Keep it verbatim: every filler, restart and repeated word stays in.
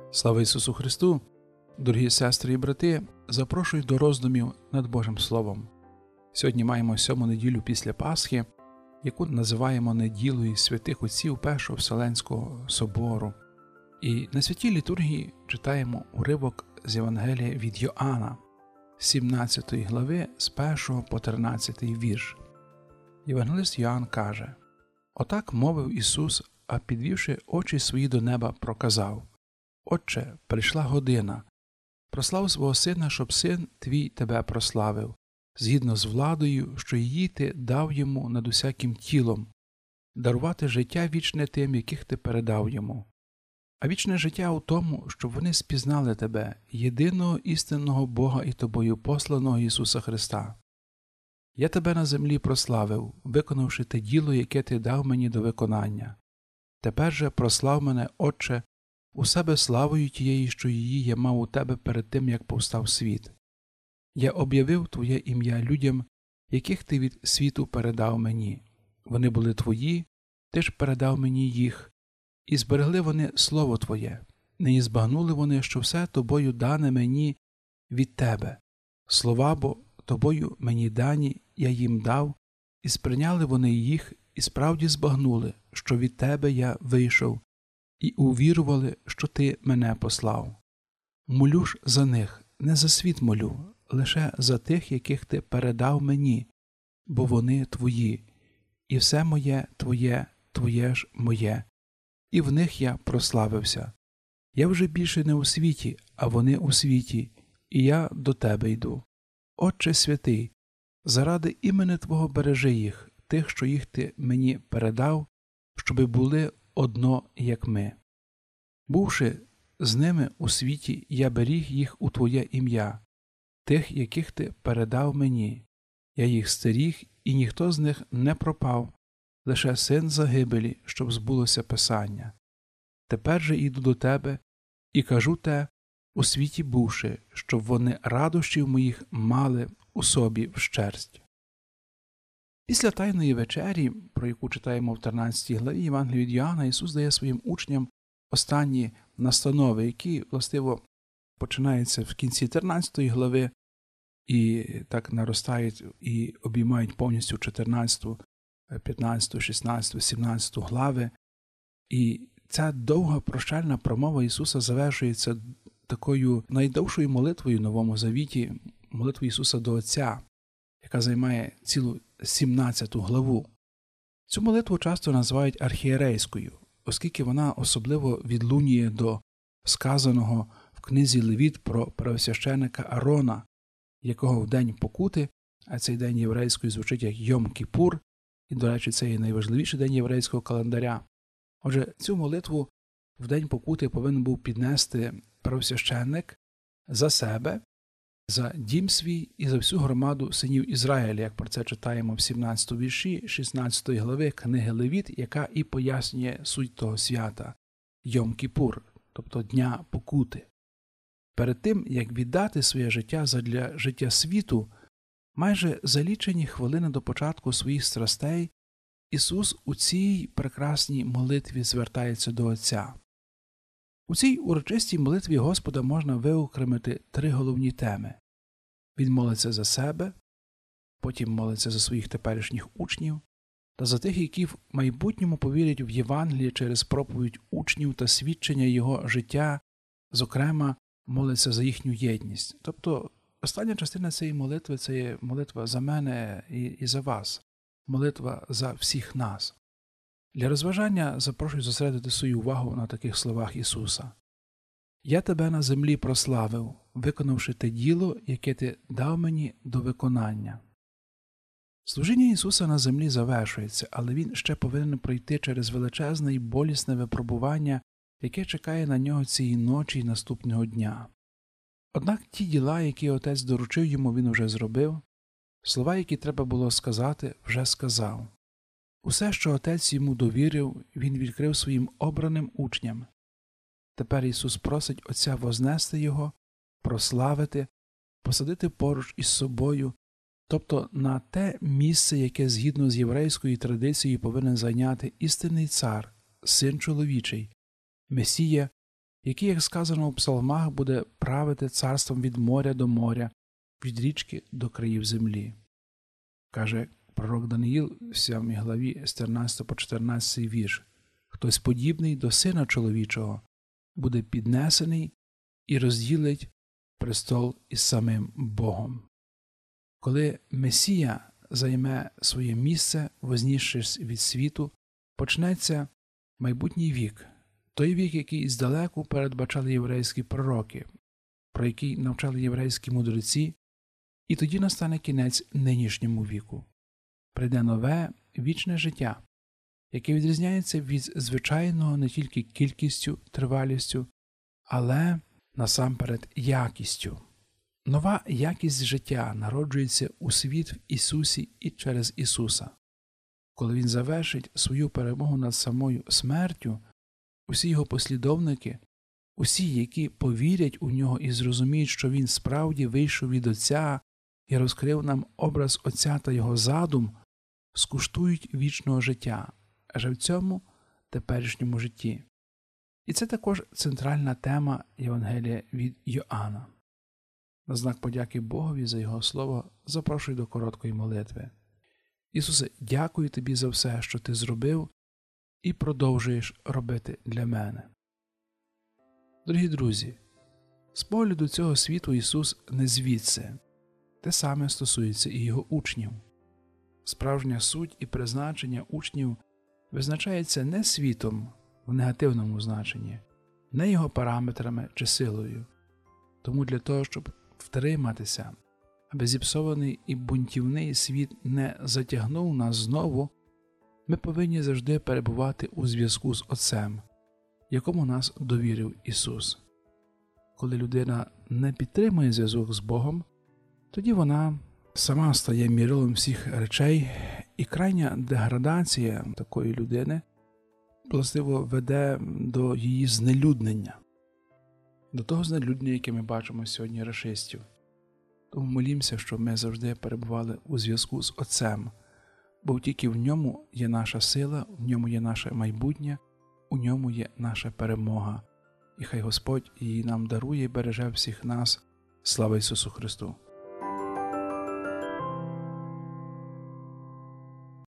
Слава Ісусу Христу! Дорогі сестри і брати, запрошую до роздумів над Божим Словом. Сьогодні маємо сьому неділю після Пасхи, яку називаємо неділею святих отців Першого Вселенського собору. І на святій літургії читаємо уривок з Євангелія від Йоанна, сімнадцятої глави, з першого по тринадцятий вірш. Євангелист Йоанн каже: «Отак мовив Ісус, а підвівши очі свої до неба, проказав: Отче, прийшла година. Прослав свого Сина, щоб Син Твій Тебе прославив, згідно з владою, що її Ти дав Йому над усяким тілом, дарувати життя вічне тим, яких Ти передав Йому. А вічне життя у тому, щоб вони спізнали Тебе, єдиного істинного Бога і Тобою посланого Ісуса Христа. Я Тебе на землі прославив, виконавши те діло, яке Ти дав мені до виконання. Тепер же прослав мене, Отче, у себе славою тієї, що її я мав у Тебе перед тим, як повстав світ. Я об'явив Твоє ім'я людям, яких Ти від світу передав мені. Вони були Твої, Ти ж передав мені їх, і зберегли вони Слово Твоє. Нині збагнули вони, що все Тобою дане мені від Тебе. Слова бо Тобою мені дані, я їм дав, і сприйняли вони їх, і справді збагнули, що від Тебе я вийшов, і увірували, що Ти мене послав. Молю ж за них, не за світ молю, лише за тих, яких Ти передав мені, бо вони Твої, і все моє Твоє, Твоє ж моє, і в них я прославився. Я вже більше не у світі, а вони у світі, і я до Тебе йду. Отче святий, заради імени Твого бережи їх, тих, що їх Ти мені передав, щоби були одно, як ми. Бувши з ними у світі, я беріг їх у Твоє ім'я, тих, яких Ти передав мені. Я їх стеріг, і ніхто з них не пропав, лише син загибелі, щоб збулося Писання. Тепер же іду до Тебе і кажу те, у світі бувши, щоб вони радощів моїх мали у собі вщерсть». Після Тайної вечері, про яку читаємо в тринадцятій главі Євангелія від Йоанна, Ісус дає своїм учням останні настанови, які, властиво, починаються в кінці тринадцятої глави і так наростають і обіймають повністю чотирнадцяту, п'ятнадцяту, шістнадцяту, сімнадцяту глави. І ця довга прощальна промова Ісуса завершується такою найдовшою молитвою в Новому Завіті, молитвою Ісуса до Отця, яка займає цілу сімнадцяту главу. Цю молитву часто називають архієрейською, оскільки вона особливо відлунює до сказаного в книзі Левіт про первосвященника Аарона, якого в день покути, а цей день єврейською звучить як Йом-Кіпур, і, до речі, це є найважливіший день єврейського календаря. Отже, цю молитву в день покути повинен був піднести первосвященник за себе, за дім свій і за всю громаду синів Ізраїля, як про це читаємо в сімнадцятому вірші шістнадцятої глави книги Левіт, яка і пояснює суть того свята – Йом-Кіпур, тобто Дня покути. Перед тим, як віддати своє життя задля життя світу, майже за лічені хвилини до початку своїх страстей, Ісус у цій прекрасній молитві звертається до Отця. У цій урочистій молитві Господа можна виокремити три головні теми. Він молиться за себе, потім молиться за своїх теперішніх учнів та за тих, які в майбутньому повірять в Євангеліє через проповідь учнів та свідчення Його життя, зокрема, молиться за їхню єдність. Тобто, остання частина цієї молитви – це є молитва за мене і, і за вас, молитва за всіх нас. Для розважання запрошую зосередити свою увагу на таких словах Ісуса. «Я Тебе на землі прославив, виконавши те діло, яке Ти дав мені до виконання». Служіння Ісуса на землі завершується, але Він ще повинен пройти через величезне і болісне випробування, яке чекає на Нього цієї ночі і наступного дня. Однак ті діла, які Отець доручив Йому, Він уже зробив, слова, які треба було сказати, вже сказав. Усе, що Отець Йому довірив, Він відкрив своїм обраним учням. Тепер Ісус просить Отця вознести Його, прославити, посадити поруч із собою, тобто на те місце, яке згідно з єврейською традицією повинен зайняти істинний цар, Син чоловічий, Месія, який, як сказано у псалмах, буде правити царством від моря до моря, від річки до країв землі. Каже пророк Даниїл в сьомій главі з тринадцятого по чотирнадцятий вірш: «Хтось подібний до Сина Чоловічого буде піднесений і розділить престол із самим Богом». Коли Месія займе своє місце, вознісшись від світу, почнеться майбутній вік, той вік, який здалеку передбачали єврейські пророки, про який навчали єврейські мудреці, і тоді настане кінець нинішньому віку. Прийде нове, вічне життя, яке відрізняється від звичайного не тільки кількістю, тривалістю, але насамперед якістю. Нова якість життя народжується у світ в Ісусі і через Ісуса. Коли Він завершить свою перемогу над самою смертю, усі Його послідовники, усі, які повірять у Нього і зрозуміють, що Він справді вийшов від Отця і розкрив нам образ Отця та Його задум, скуштують вічного життя, аже в цьому теперішньому житті. І це також центральна тема Євангелія від Йоанна. На знак подяки Богові за Його Слово запрошую до короткої молитви. Ісусе, дякую Тобі за все, що Ти зробив і продовжуєш робити для мене. Дорогі друзі, з погляду цього світу Ісус не звідси. Те саме стосується і Його учнів. Справжня суть і призначення учнів визначається не світом в негативному значенні, не його параметрами чи силою. Тому для того, щоб втриматися, аби зіпсований і бунтівний світ не затягнув нас знову, ми повинні завжди перебувати у зв'язку з Отцем, якому нас довірив Ісус. Коли людина не підтримує зв'язок з Богом, тоді вона сама стає мірилом всіх речей, і крайня деградація такої людини властиво веде до її знелюднення, до того знелюднення, яке ми бачимо сьогодні рашистів. Тому молімося, щоб ми завжди перебували у зв'язку з Отцем, бо тільки в ньому є наша сила, в ньому є наше майбутнє, у ньому є наша перемога. І хай Господь її нам дарує і береже всіх нас. Слава Ісусу Христу!